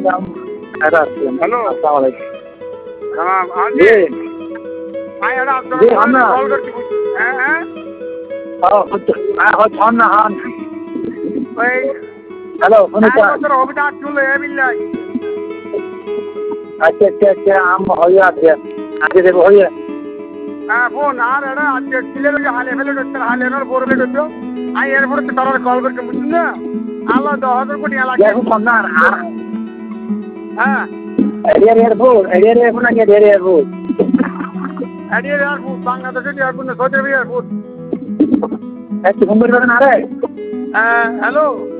Hello अस्सलाम वालेकुम। हाँ हाँ जी हाँ यार आप जी हम ना कॉल करके हैं हैं हम ना हम ওই हेलो सुनो এক বছর হবে না চুল হয়ে বিল্লাই अच्छा हम हो गया आगे देखो हो गया হ্যাঁ ফোন আর এটা আজকে ছেলের যে হালে ফেলে করতে হালে এনার বড় ফেলে করতে আমি এরপরে তো তারা কল করতে বুঝছেন না আল্লাহ 10,000 কোটি লাগে देखो कौन ना হ্যাঁ एरिया एयरपोर्ट ना क्या एयरपोर्ट এডিয়ার এয়ারপোর্ট বাংলাদেশের এয়ারপোর্ট না সৌদি আরবের এয়ারপোর্ট मुंबई में आ रहा है হ্যালো